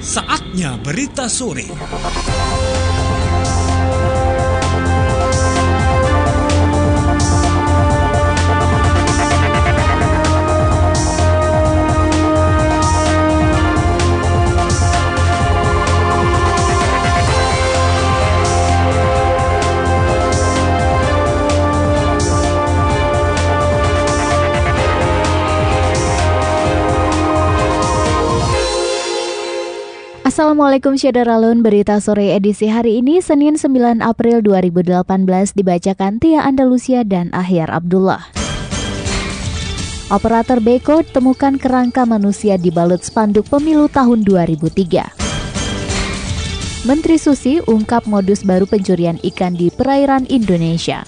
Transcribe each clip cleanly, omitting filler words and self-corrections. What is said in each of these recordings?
Saatnya berita sore. Assalamualaikum Syadaralun, berita sore edisi hari ini Senin 9 April 2018 dibacakan Tia Andalusia dan Ahyar Abdullah. Operator Beko temukan kerangka manusia dibalut spanduk pemilu tahun 2003. Menteri Susi ungkap modus baru pencurian ikan di perairan Indonesia.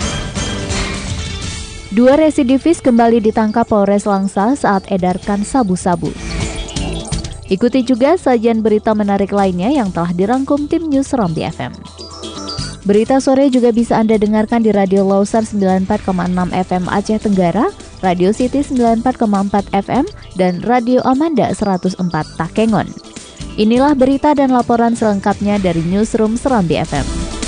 2 residivis kembali ditangkap Polres Langsa saat edarkan sabu-sabu. Ikuti juga sajian berita menarik lainnya yang telah dirangkum tim News Serambi FM. Berita sore juga bisa Anda dengarkan di Radio Loser 94,6 FM Aceh Tenggara, Radio City 94,4 FM, dan Radio Amanda 104 Takengon. Inilah berita dan laporan selengkapnya dari Newsroom Serambi FM.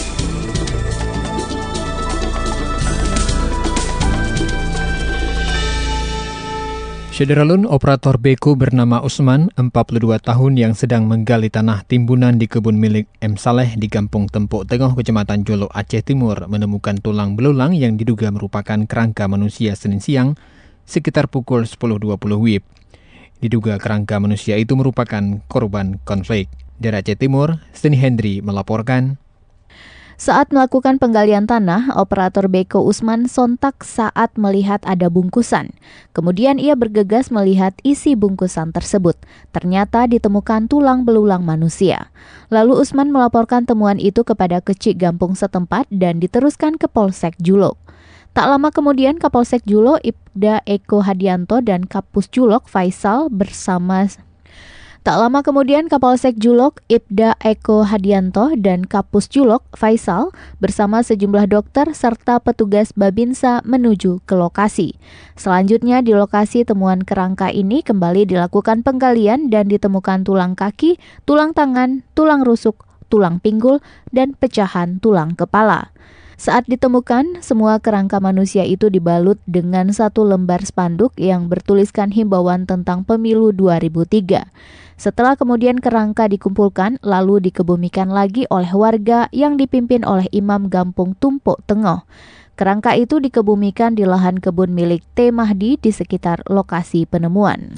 Syadaralun, operator Beko bernama Usman, 42 tahun yang sedang menggali tanah timbunan di kebun milik M. Saleh di Kampung Tempuk Tengah, Kecamatan Jolo, Aceh Timur, menemukan tulang belulang yang diduga merupakan kerangka manusia Senin siang sekitar pukul 10.20 WIB. Diduga kerangka manusia itu merupakan korban konflik. Dari Aceh Timur, Steny Hendry melaporkan. Saat melakukan penggalian tanah, operator Beko Usman sontak saat melihat ada bungkusan. Kemudian ia bergegas melihat isi bungkusan tersebut. Ternyata ditemukan tulang belulang manusia. Lalu Usman melaporkan temuan itu kepada Kecik Gampung setempat dan diteruskan ke Polsek Julok. Tak lama kemudian Kapolsek Julok Ibda Eko Hadianto dan Kapus Julok Faisal bersama sejumlah dokter serta petugas Babinsa menuju ke lokasi. Selanjutnya di lokasi temuan kerangka ini kembali dilakukan penggalian dan ditemukan tulang kaki, tulang tangan, tulang rusuk, tulang pinggul, dan pecahan tulang kepala. Saat ditemukan, semua kerangka manusia itu dibalut dengan 1 lembar spanduk yang bertuliskan himbauan tentang pemilu 2003. Setelah kemudian kerangka dikumpulkan, lalu dikebumikan lagi oleh warga yang dipimpin oleh Imam Gampung Tumpuk Tengah. Kerangka itu dikebumikan di lahan kebun milik T. Mahdi di sekitar lokasi penemuan.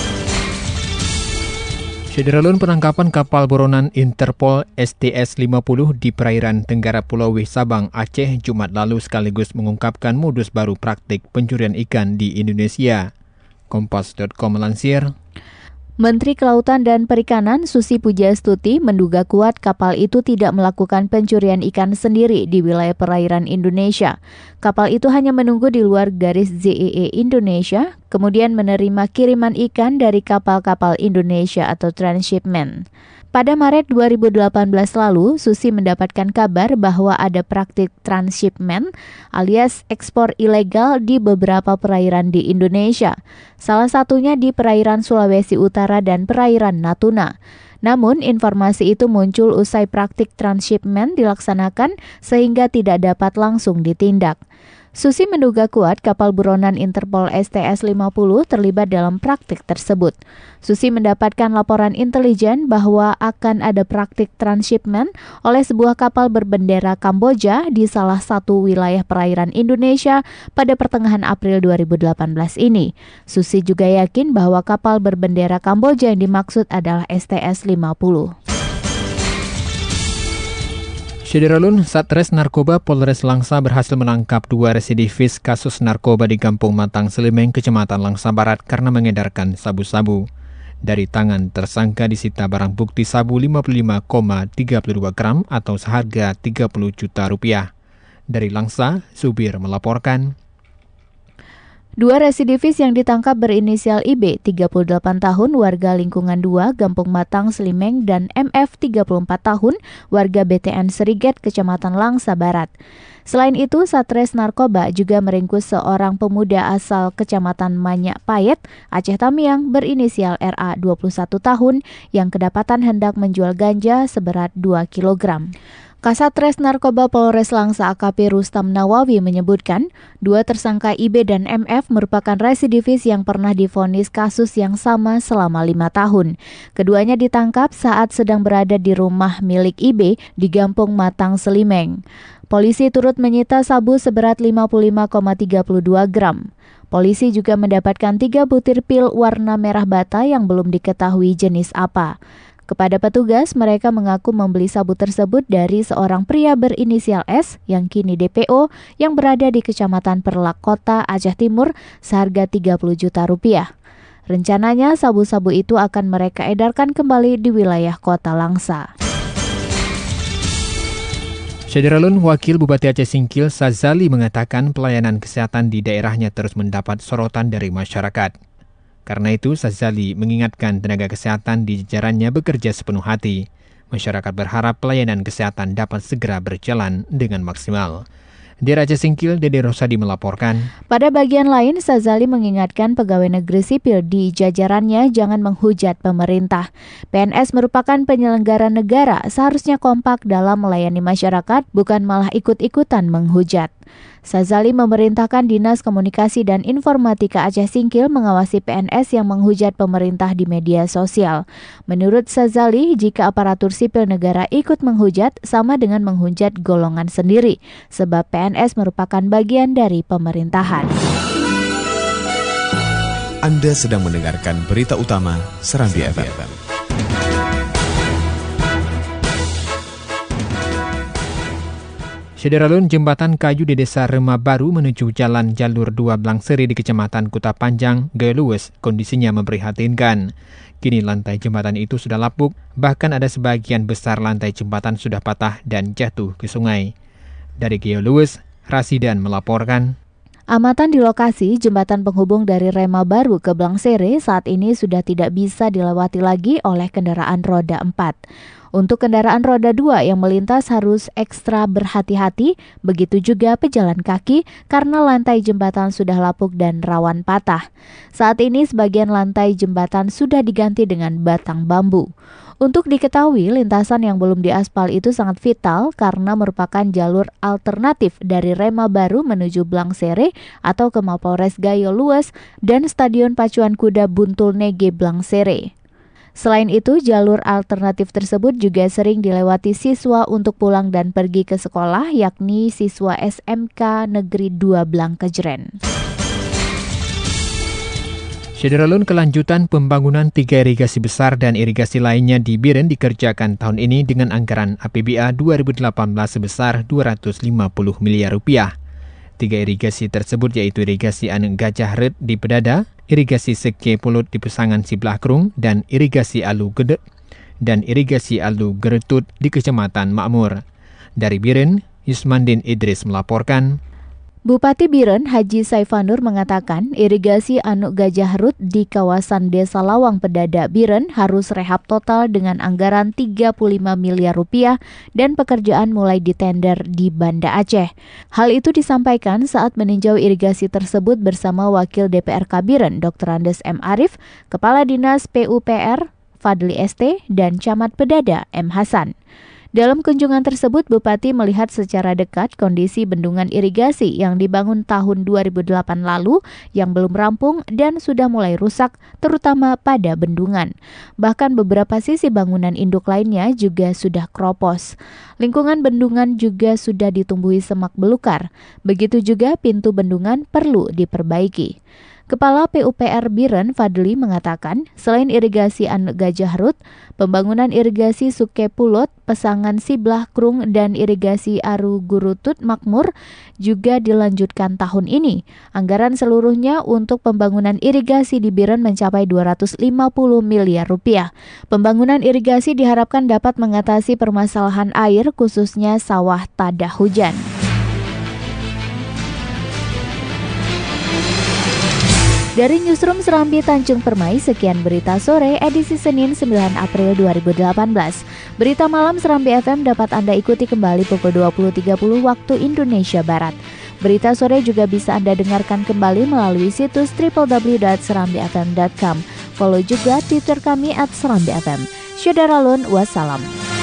Syadaralun, penangkapan kapal buronan Interpol STS-50 di perairan Tenggara Pulau W Sabang, Aceh, Jumat lalu sekaligus mengungkapkan modus baru praktik pencurian ikan di Indonesia. Kompas.com melansir. Menteri Kelautan dan Perikanan Susi Pujastuti menduga kuat kapal itu tidak melakukan pencurian ikan sendiri di wilayah perairan Indonesia. Kapal itu hanya menunggu di luar garis ZEE Indonesia, kemudian menerima kiriman ikan dari kapal-kapal Indonesia atau transshipment. Pada Maret 2018 lalu, Susi mendapatkan kabar bahwa ada praktik transshipment alias ekspor ilegal di beberapa perairan di Indonesia. Salah satunya di perairan Sulawesi Utara dan perairan Natuna. Namun, informasi itu muncul usai praktik transshipment dilaksanakan sehingga tidak dapat langsung ditindak. Susi menduga kuat kapal buronan Interpol STS-50 terlibat dalam praktik tersebut. Susi mendapatkan laporan intelijen bahwa akan ada praktik transshipment oleh sebuah kapal berbendera Kamboja di salah satu wilayah perairan Indonesia pada pertengahan April 2018 ini. Susi juga yakin bahwa kapal berbendera Kamboja yang dimaksud adalah STS-50. Syadaralun, Satres Narkoba Polres Langsa berhasil menangkap 2 residivis kasus narkoba di Kampung Matang Selimeng, Kecamatan Langsa Barat karena mengedarkan sabu-sabu. Dari tangan tersangka disita barang bukti sabu 55,32 gram atau seharga 30 juta rupiah. Dari Langsa, Subir melaporkan. Dua residivis yang ditangkap berinisial IB, 38 tahun, warga lingkungan 2, Gampung Matang, Slimeng, dan MF, 34 tahun, warga BTN Seriget, Kecamatan Langsa Barat. Selain itu, Satres Narkoba juga meringkus seorang pemuda asal Kecamatan Manyak Payet, Aceh Tamiang, berinisial RA, 21 tahun, yang kedapatan hendak menjual ganja seberat 2 kg. Kasatres Narkoba Polres Langsa AKP Rustam Nawawi menyebutkan, dua tersangka IB dan MF merupakan residivis yang pernah divonis kasus yang sama selama 5 tahun. Keduanya ditangkap saat sedang berada di rumah milik IB di Gampung Matang, Slimeng. Polisi turut menyita sabu seberat 55,32 gram. Polisi juga mendapatkan 3 butir pil warna merah bata yang belum diketahui jenis apa. Kepada petugas, mereka mengaku membeli sabu tersebut dari seorang pria berinisial S yang kini DPO yang berada di Kecamatan Perlak Kota, Aceh Timur seharga 30 juta rupiah. Rencananya sabu-sabu itu akan mereka edarkan kembali di wilayah Kota Langsa. Syederalun, Wakil Bupati Aceh Singkil Sazali mengatakan pelayanan kesehatan di daerahnya terus mendapat sorotan dari masyarakat. Karena itu, Sazali mengingatkan tenaga kesehatan di jajarannya bekerja sepenuh hati. Masyarakat berharap pelayanan kesehatan dapat segera berjalan dengan maksimal. Dari Aceh Singkil, Dede Rosadi melaporkan. Pada bagian lain, Sazali mengingatkan pegawai negeri sipil di jajarannya jangan menghujat pemerintah. PNS merupakan penyelenggara negara, seharusnya kompak dalam melayani masyarakat, bukan malah ikut-ikutan menghujat. Sazali memerintahkan Dinas Komunikasi dan Informatika Aceh Singkil mengawasi PNS yang menghujat pemerintah di media sosial. Menurut Sazali, jika aparatur sipil negara ikut menghujat, sama dengan menghujat golongan sendiri, sebab PNS merupakan bagian dari pemerintahan. Anda sedang mendengarkan berita utama Serambi FM. Syederalun, jembatan kayu di Desa Remah Baru menuju Jalan Jalur 2 Blangseri di Kecamatan Kuta Panjang, Gaya Luwes, kondisinya memprihatinkan. Kini lantai jembatan itu sudah lapuk, bahkan ada sebagian besar lantai jembatan sudah patah dan jatuh ke sungai. Dari Gaya Luwes, Rasidan melaporkan. Amatan di lokasi, jembatan penghubung dari Remah Baru ke Blangseri saat ini sudah tidak bisa dilewati lagi oleh kendaraan roda 4. Untuk kendaraan roda 2 yang melintas harus ekstra berhati-hati, begitu juga pejalan kaki karena lantai jembatan sudah lapuk dan rawan patah. Saat ini sebagian lantai jembatan sudah diganti dengan batang bambu. Untuk diketahui, lintasan yang belum diaspal itu sangat vital karena merupakan jalur alternatif dari Remah Baru menuju Blangseri atau ke Mapolres Gayo Luwes dan Stadion Pacuan Kuda Buntul Nege Blangseri. Selain itu, jalur alternatif tersebut juga sering dilewati siswa untuk pulang dan pergi ke sekolah, yakni siswa SMK Negeri 2 Blangkejren. Syederalun, kelanjutan pembangunan 3 irigasi besar dan irigasi lainnya di Biren dikerjakan tahun ini dengan anggaran APBA 2018 sebesar 250 miliar rupiah. 3 irigasi tersebut yaitu irigasi Anu Gajah Red di Pedada, irigasi Seke Pulut di Pesangan Siblakrung, dan irigasi Alu Gede dan irigasi Alu Geretut di Kecamatan Makmur. Dari Biren, Yusmandin Idris melaporkan. Bupati Biren Haji Saifanur mengatakan irigasi Anu Gajah Rut di kawasan Desa Lawang Pedada Biren harus rehab total dengan anggaran 35 miliar rupiah dan pekerjaan mulai ditender di Banda Aceh. Hal itu disampaikan saat meninjau irigasi tersebut bersama Wakil DPRK Biren Dr. Andes M. Arif, Kepala Dinas PUPR Fadli ST, dan Camat Pedada M. Hasan. Dalam kunjungan tersebut, Bupati melihat secara dekat kondisi bendungan irigasi yang dibangun tahun 2008 lalu yang belum rampung dan sudah mulai rusak, terutama pada bendungan. Bahkan beberapa sisi bangunan induk lainnya juga sudah kropos. Lingkungan bendungan juga sudah ditumbuhi semak belukar. Begitu juga pintu bendungan perlu diperbaiki. Kepala PUPR Biren Fadli mengatakan, selain irigasi Anu Gajah Rut, pembangunan irigasi Suke Pulot, Pesangan Siblah Krung, dan irigasi Aru Gurutut Makmur juga dilanjutkan tahun ini. Anggaran seluruhnya untuk pembangunan irigasi di Biren mencapai 250 miliar rupiah. Pembangunan irigasi diharapkan dapat mengatasi permasalahan air khususnya sawah tada hujan. Dari Newsroom Serambi Tanjung Permai, sekian berita sore edisi Senin 9 April 2018. Berita malam Serambi FM dapat Anda ikuti kembali pukul 20.30 waktu Indonesia Barat. Berita sore juga bisa Anda dengarkan kembali melalui situs www.serambifm.com. Follow juga Twitter kami @serambifm. Syederalun, wassalam.